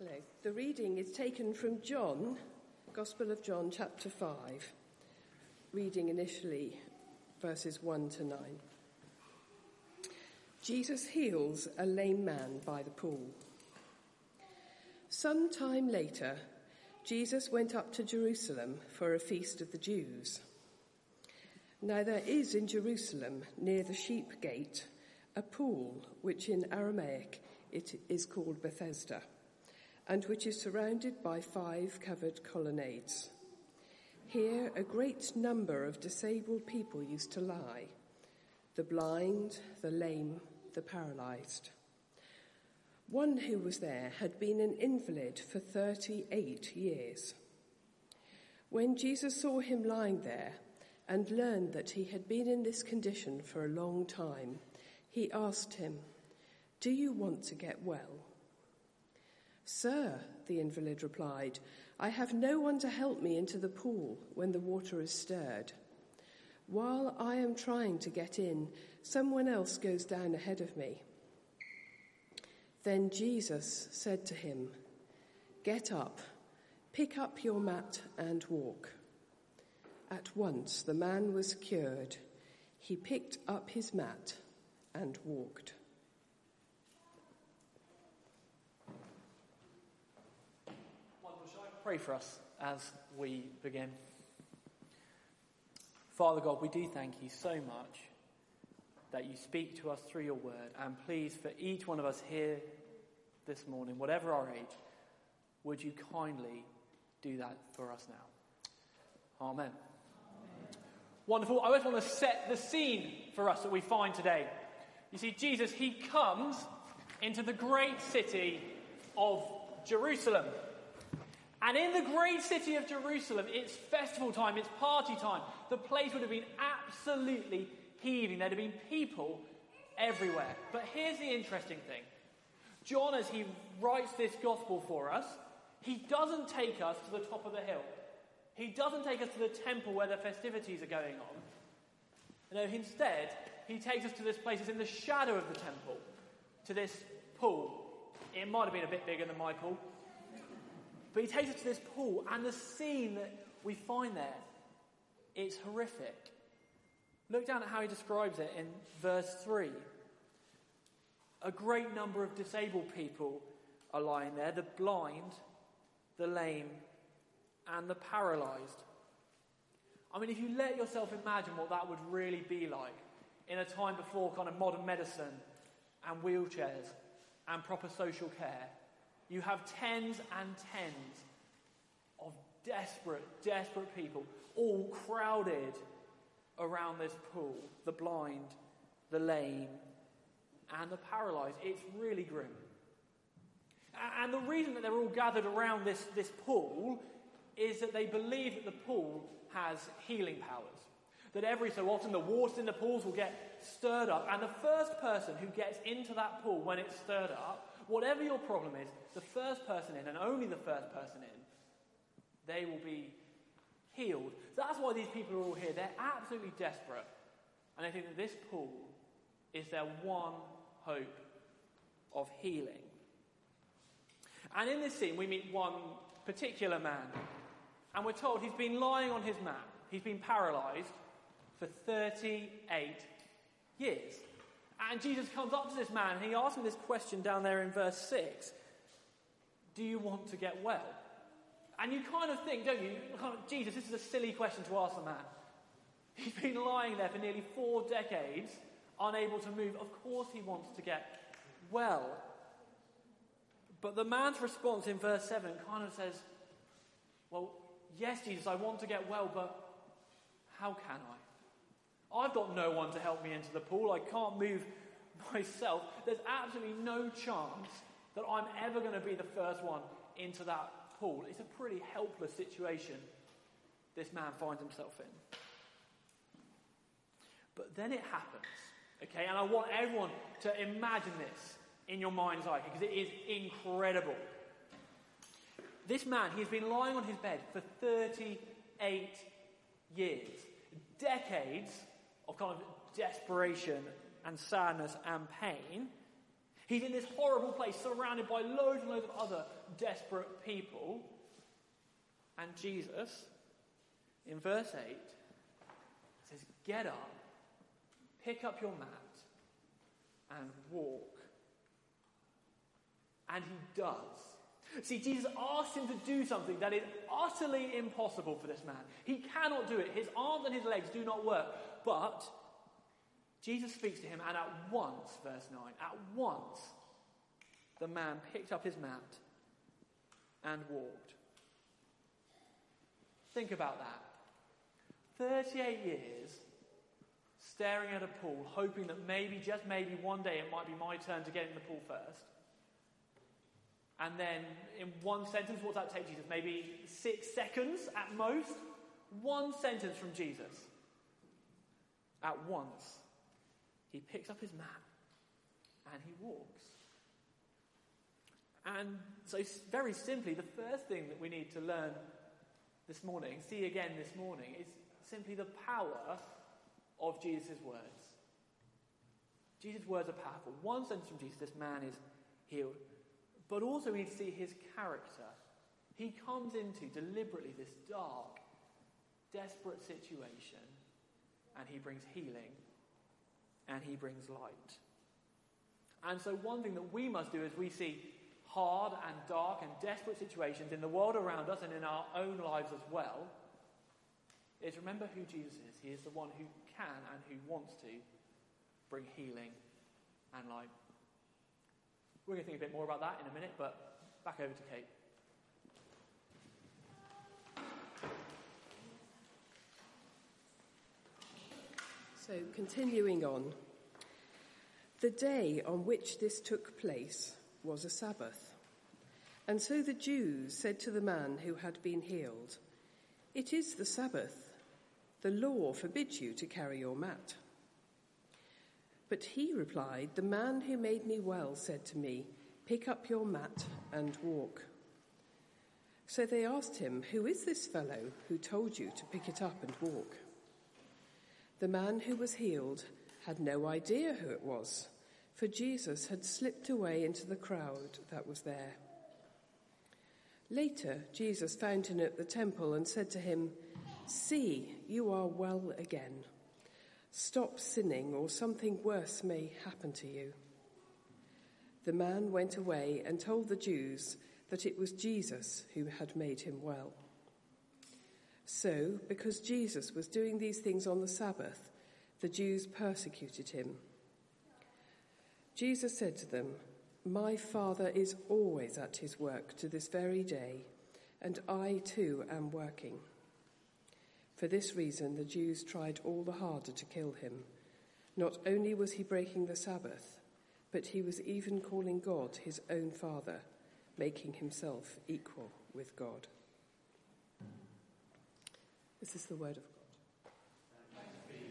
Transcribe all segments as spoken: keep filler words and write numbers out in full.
Hello. The reading is taken from John, Gospel of John, chapter five, reading initially verses one to nine. Jesus heals a lame man by the pool. Some time later, Jesus went up to Jerusalem for a feast of the Jews. Now there is in Jerusalem, near the sheep gate, a pool which in Aramaic it is called Bethesda, and which is surrounded by five covered colonnades. Here a great number of disabled people used to lie, the blind, the lame, the paralysed. One who was there had been an invalid for thirty-eight years. When Jesus saw him lying there and learned that he had been in this condition for a long time, he asked him, "Do you want to get well?" "Sir," the invalid replied, "I have no one to help me into the pool when the water is stirred. While I am trying to get in, someone else goes down ahead of me." Then Jesus said to him, "Get up, pick up your mat and walk." At once the man was cured. He picked up his mat and walked. Michael, shall I pray for us as we begin? Father God, we do thank you so much that you speak to us through your word, and please, for each one of us here this morning, whatever our age, would you kindly do that for us now? Amen. Amen. Wonderful. I always want to set the scene for us that we find today. You see, Jesus, he comes into the great city of Jerusalem. And in the great city of Jerusalem, it's festival time, it's party time. The place would have been absolutely heaving. There'd have been people everywhere. But here's the interesting thing. John, as he writes this gospel for us, he doesn't take us to the top of the hill. He doesn't take us to the temple where the festivities are going on. No, instead, he takes us to this place that's in the shadow of the temple, to this pool. It might have been a bit bigger than my pool. But he takes us to this pool, and the scene that we find there, it's horrific. Look down at how he describes it in verse three. A great number of disabled people are lying there, the blind, the lame, and the paralysed. I mean, if you let yourself imagine what that would really be like in a time before kind of modern medicine and wheelchairs and proper social care, you have tens and tens of desperate, desperate people all crowded around this pool. The blind, the lame, and the paralysed. It's really grim. And the reason that they're all gathered around this, this pool is that they believe that the pool has healing powers. That every so often the water in the pools will get stirred up, and the first person who gets into that pool when it's stirred up, whatever your problem is, the first person in, and only the first person in, they will be healed. So that's why these people are all here. They're absolutely desperate. And they think that this pool is their one hope of healing. And in this scene, we meet one particular man. And we're told he's been lying on his mat. He's been paralysed for thirty-eight years. And Jesus comes up to this man and he asks him this question down there in verse six. Do you want to get well? And you kind of think, don't you, kind of, Jesus, this is a silly question to ask the man. He's been lying there for nearly four decades, unable to move. Of course he wants to get well. But the man's response in verse seven kind of says, well, yes, Jesus, I want to get well, but how can I? I've got no one to help me into the pool. I can't move myself. There's absolutely no chance that I'm ever going to be the first one into that pool. It's a pretty helpless situation this man finds himself in. But then it happens, okay? And I want everyone to imagine this in your mind's eye, because it is incredible. This man, he's been lying on his bed for thirty-eight years. Decades of kind of desperation and sadness and pain. He's in this horrible place surrounded by loads and loads of other desperate people. And Jesus, in verse eight, says, get up, pick up your mat, and walk. And he does. See, Jesus asks him to do something that is utterly impossible for this man. He cannot do it. His arms and his legs do not work. But Jesus speaks to him, and at once, verse nine, at once, the man picked up his mat and walked. Think about that. thirty-eight years staring at a pool, hoping that maybe, just maybe, one day it might be my turn to get in the pool first. And then, in one sentence, what does that take Jesus? Maybe six seconds at most? One sentence from Jesus. At once, he picks up his mat and he walks. And so, very simply, the first thing that we need to learn this morning, see again this morning, is simply the power of Jesus' words. Jesus' words are powerful. One sentence from Jesus, this man is healed. But also we need to see his character. He comes into deliberately this dark, desperate situation, and he brings healing, and he brings light. And so one thing that we must do as we see hard and dark and desperate situations in the world around us and in our own lives as well, is remember who Jesus is. He is the one who can and who wants to bring healing and light. We're going to think a bit more about that in a minute, but back over to Kate. So, continuing on. The day on which this took place was a Sabbath. And so the Jews said to the man who had been healed, "It is the Sabbath. The law forbids you to carry your mat." But he replied, "The man who made me well said to me, 'Pick up your mat and walk.'" So they asked him, "Who is this fellow who told you to pick it up and walk?" The man who was healed had no idea who it was, for Jesus had slipped away into the crowd that was there. Later, Jesus found him at the temple and said to him, "See, you are well again. Stop sinning, or something worse may happen to you." The man went away and told the Jews that it was Jesus who had made him well. So, because Jesus was doing these things on the Sabbath, the Jews persecuted him. Jesus said to them, "My Father is always at his work to this very day, and I too am working." For this reason, the Jews tried all the harder to kill him. Not only was he breaking the Sabbath, but he was even calling God his own Father, making himself equal with God. This is the word of God.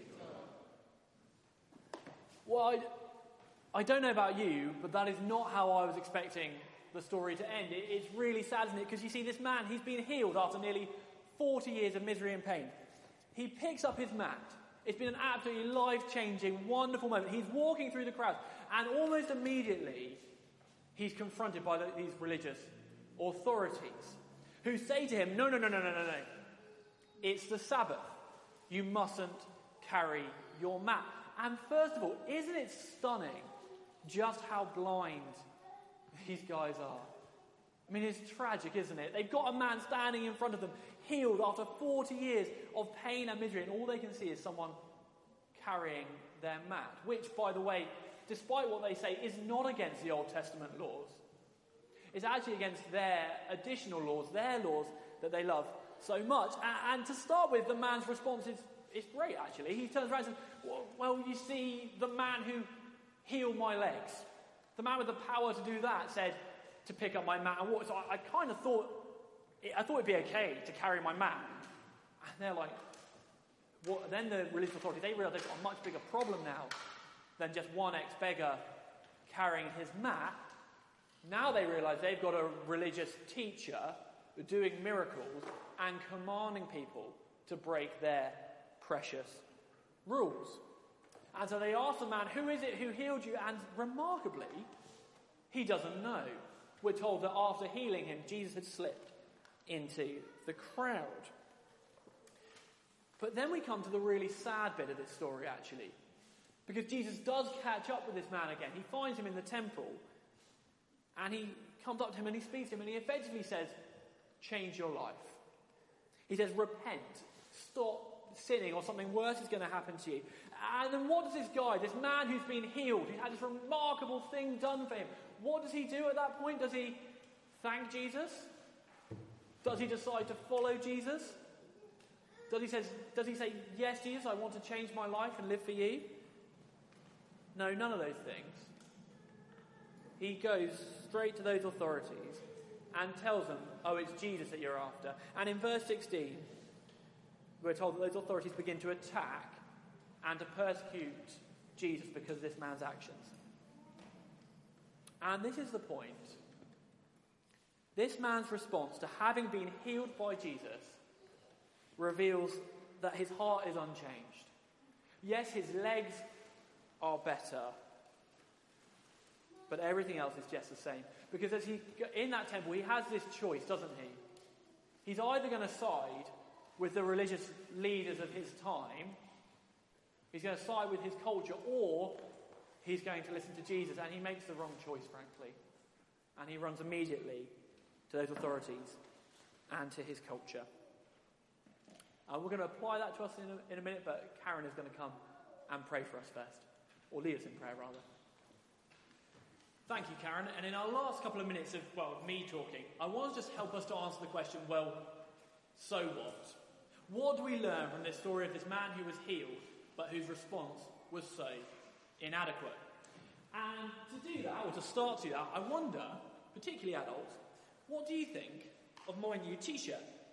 Well, I, I don't know about you, but that is not how I was expecting the story to end. It, it's really sad, isn't it? Because you see, this man, he's been healed after nearly forty years of misery and pain. He picks up his mat. It's been an absolutely life-changing, wonderful moment. He's walking through the crowd, and almost immediately, he's confronted by the, these religious authorities who say to him, no, no, no, no, no, no, no. It's the Sabbath. You mustn't carry your mat. And first of all, isn't it stunning just how blind these guys are? I mean, it's tragic, isn't it? They've got a man standing in front of them, healed after forty years of pain and misery, and all they can see is someone carrying their mat, which, by the way, despite what they say, is not against the Old Testament laws. It's actually against their additional laws, their laws that they love so much. And, and to start with, the man's response is, is great, actually. He turns around and says, well, you see, the man who healed my legs, the man with the power to do that, said to pick up my mat and walk. So I, I kind of thought, I thought it'd be okay to carry my mat. And they're like, what? Then the religious authorities, they realise they've got a much bigger problem now than just one ex-beggar carrying his mat. Now they realise they've got a religious teacher doing miracles and commanding people to break their precious rules. And so they ask the man, who is it who healed you? And remarkably, He doesn't know. We're told that after healing him, Jesus had slipped into the crowd. But then we come to the really sad bit of this story, actually. Because Jesus does catch up with this man again. He finds him in the temple, and he comes up to him and he speaks to him, and he effectively says, change your life. He says, repent, stop sinning, or something worse is going to happen to you. And then what does this guy, this man who's been healed, who had this remarkable thing done for him, what does he do at that point? Does he thank Jesus? Does he decide to follow Jesus? Does he, says, does he say, yes, Jesus, I want to change my life and live for you? No, none of those things. He goes straight to those authorities and tells them, oh, it's Jesus that you're after. And in verse sixteen, we're told that those authorities begin to attack and to persecute Jesus because of this man's actions. And this is the point. This man's response to having been healed by Jesus reveals that his heart is unchanged. Yes, his legs are better, but everything else is just the same. Because as he in that temple, he has this choice, doesn't he? He's either going to side with the religious leaders of his time, he's going to side with his culture, or he's going to listen to Jesus, and he makes the wrong choice, frankly. And he runs immediately to those authorities and to his culture. Uh, we're going to apply that to us in a, in a minute, but Karen is going to come and pray for us first. Or lead us in prayer, rather. Thank you, Karen. And in our last couple of minutes of, well, me talking, I want to just help us to answer the question, well, so what? What do we learn from this story of this man who was healed, but whose response was so inadequate? And to do that, or to start to do that, I wonder, particularly adults, what do you think of my new t-shirt?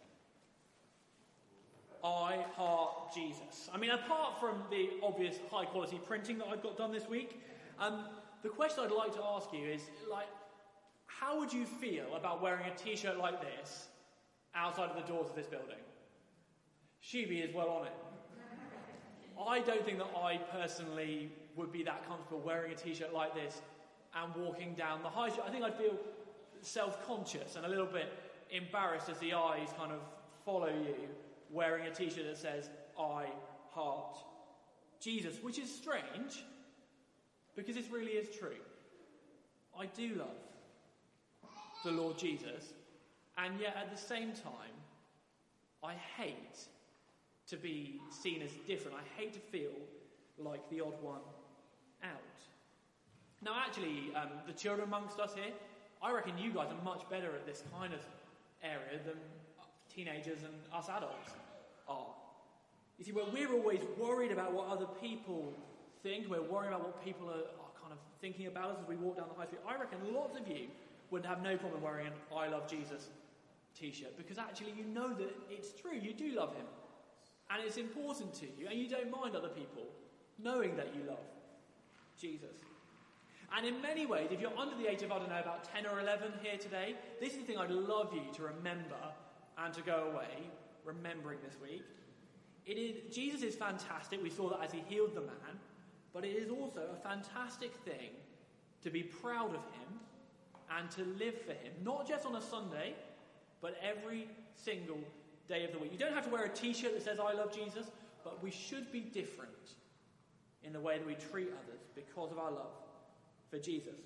I heart Jesus. I mean, apart from the obvious high-quality printing that I've got done this week, um, the question I'd like to ask you is, like, how would you feel about wearing a t-shirt like this outside of the doors of this building? Shebe is well on it. I don't think that I personally would be that comfortable wearing a t-shirt like this and walking down the high street. I think I'd feel self-conscious and a little bit embarrassed as the eyes kind of follow you wearing a t-shirt that says, I heart Jesus, which is strange because this really is true. I do love the Lord Jesus, and yet at the same time, I hate to be seen as different. I hate to feel like the odd one out. Now, actually, um, the children amongst us here, I reckon you guys are much better at this kind of area than teenagers and us adults are. You see, where we're always worried about what other people think, we're worried about what people are, are kind of thinking about us as we walk down the high street, I reckon lots of you would have no problem wearing an I Love Jesus t-shirt, because actually you know that it's true, you do love him, and it's important to you, and you don't mind other people knowing that you love Jesus. And in many ways, if you're under the age of, I don't know, about ten or eleven here today, this is the thing I'd love you to remember and to go away remembering this week. It is, Jesus is fantastic. We saw that as he healed the man. But it is also a fantastic thing to be proud of him and to live for him. Not just on a Sunday, but every single day of the week. You don't have to wear a t-shirt that says I love Jesus, but we should be different in the way that we treat others because of our love for Jesus.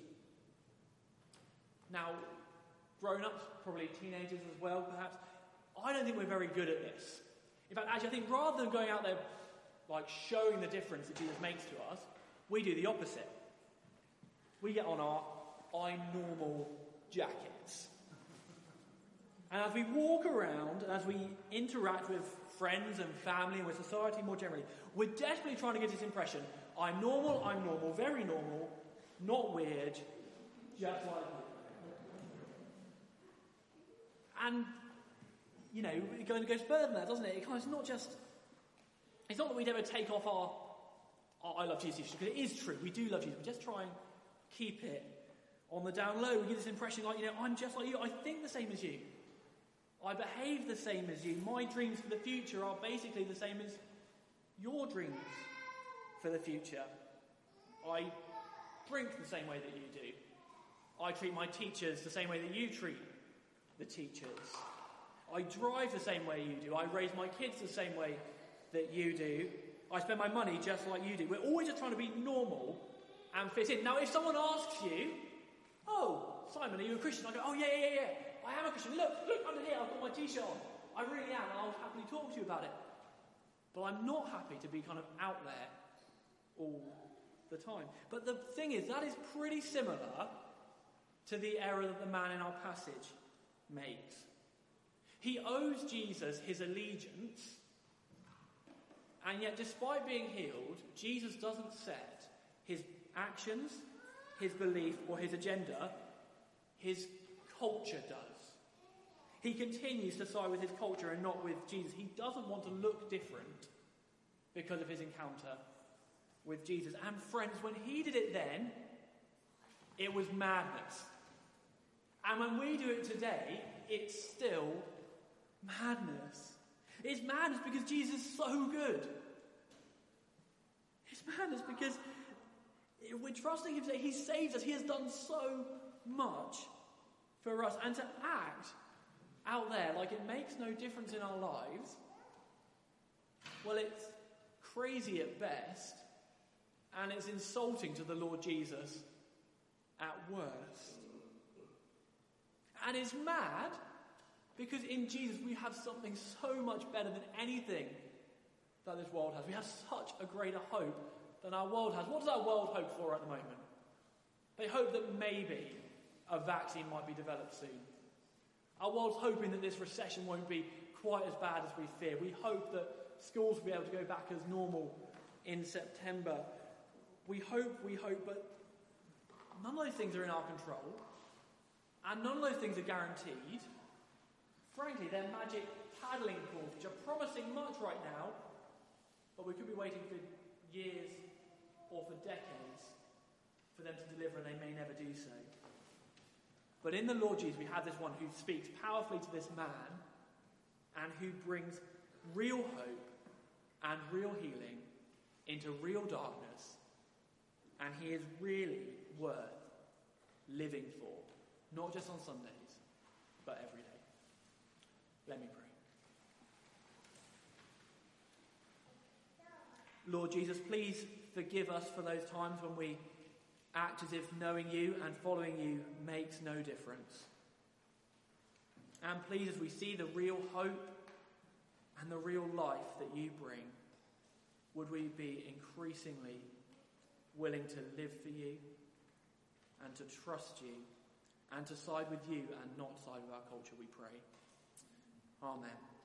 Now, grown-ups, probably teenagers as well, perhaps, I don't think we're very good at this. In fact, actually, I think rather than going out there, like, showing the difference that Jesus makes to us, we do the opposite. We get on our I'm normal jackets. And as we walk around, as we interact with friends and family and with society more generally, we're desperately trying to get this impression, I'm normal, I'm normal, very normal, not weird, just like me. And, you know, it goes further than that, doesn't it? It kind of, it's not just, it's not that we'd ever take off our, our I love Jesus, because it is true, we do love Jesus, we just try and keep it on the down low. We get this impression like, you know, I'm just like you, I think the same as you. I behave the same as you. My dreams for the future are basically the same as your dreams for the future. I drink the same way that you do. I treat my teachers the same way that you treat the teachers. I drive the same way you do. I raise my kids the same way that you do. I spend my money just like you do. We're always just trying to be normal and fit in. Now, if someone asks you, oh, Simon, are you a Christian? I go, oh, yeah, yeah, yeah, yeah. I am a Christian. Look, look, under here, I've got my t-shirt on. I really am, and I'll happily talk to you about it. But I'm not happy to be kind of out there all the time. But the thing is, that is pretty similar to the error that the man in our passage makes. He owes Jesus his allegiance, and yet despite being healed, Jesus doesn't set his actions, his belief, or his agenda. His culture does. He continues to side with his culture and not with Jesus. He doesn't want to look different because of his encounter with Jesus. And friends, when he did it then, it was madness. And when we do it today, it's still madness. It's madness because Jesus is so good. It's madness because we're trusting him. He saves us. He has done so much for us. And to act out there like it makes no difference in our lives, well, it's crazy at best, and it's insulting to the Lord Jesus at worst. And it's mad because in Jesus we have something so much better than anything that this world has. We have such a greater hope than our world has. What does our world hope for at the moment? They hope that maybe a vaccine might be developed soon. Our world's hoping that this recession won't be quite as bad as we fear. We hope that schools will be able to go back as normal in September. We hope, we hope, but none of those things are in our control. And none of those things are guaranteed. Frankly, they're magic paddling pools, which are promising much right now, but we could be waiting for years or for decades for them to deliver, and they may never do so. But in the Lord Jesus, we have this one who speaks powerfully to this man and who brings real hope and real healing into real darkness. And he is really worth living for, not just on Sundays, but every day. Let me pray. Lord Jesus, please forgive us for those times when we act as if knowing you and following you makes no difference. And please, as we see the real hope and the real life that you bring, would we be increasingly willing to live for you and to trust you and to side with you and not side with our culture, we pray. Amen.